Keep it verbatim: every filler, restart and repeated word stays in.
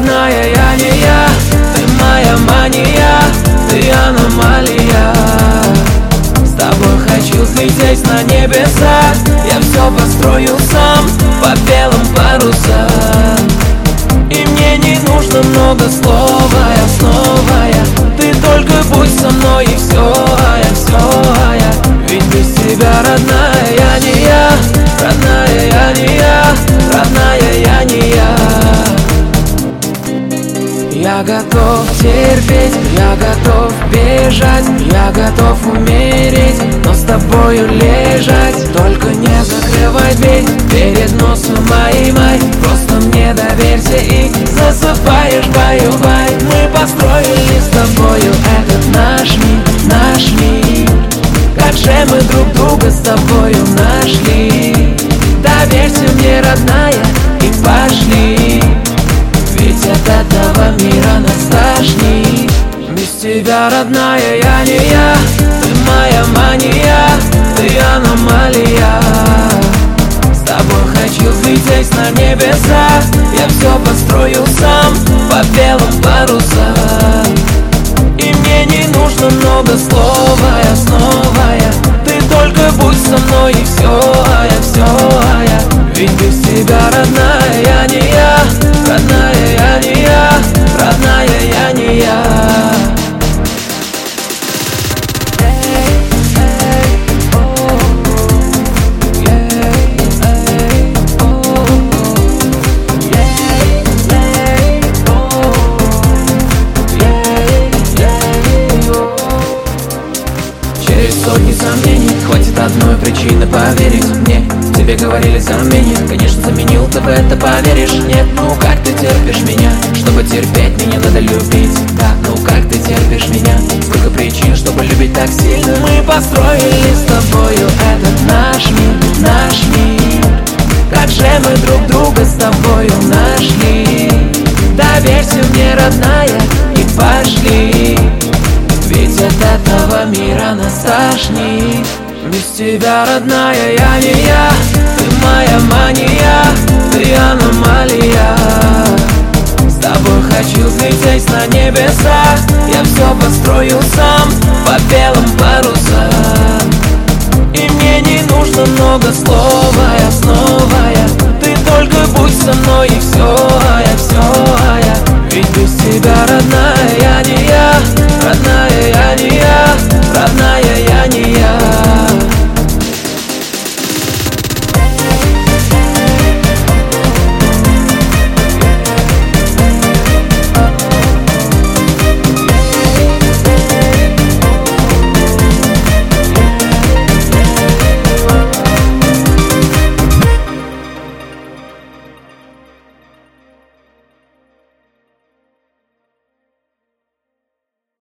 родная, я не я. Ты моя мания, ты аномалия. С тобой хочу взлететь на небеса. Я все построю сам по белым парусам. И мне не нужно много слов, а я снова я. Ты только будь со мной и все, а я все, а я. Ведь без тебя, родная, я не я. Родная, я не я. Родная, я не я. Я готов терпеть, я готов бежать, я готов умереть, но с тобою лежать. Только не закрывай дверь перед носом моей, май. Просто мне доверься и засыпаешь, баю-бай. Мы построили с тобою этот наш мир, наш мир. Как же мы друг друга с тобою нашли. Доверься мне, родная, и пошли. Ведь от этого мира нас тошнит. Без тебя, родная, я не я. Ты моя мания, ты аномалия. С тобой хочу взлететь на небеса. Я все построю сам по белым парусам. И мне не нужно много слов, а я снова я. Ты только будь со мной и все, а я все, а я. Ведь без тебя, родная, я не я. Родная, я не я. Родная, я не я. Сотни сомнений, хватит одной причины поверить мне. Тебе говорили замене, конечно заменил, ты в это поверишь. Нет, ну как ты терпишь меня? Чтобы терпеть, меня надо любить. Да, ну как ты терпишь меня? Сколько причин, чтобы любить так сильно. Мы построили с тобою этот наш мир, наш мир. Как же мы друг друга с тобою нашли. Доверься мне, родная, и пошли. Ведь от этого мира нас тошнит. Без тебя, родная, я не я. Ты моя мания, ты аномалия. С тобой хочу взлететь на небеса. Я все построю сам по белым парусам. И мне не нужно много слов, а я снова я. Ты только будь со мной и все, а я все, а я. Ведь без тебя, родная,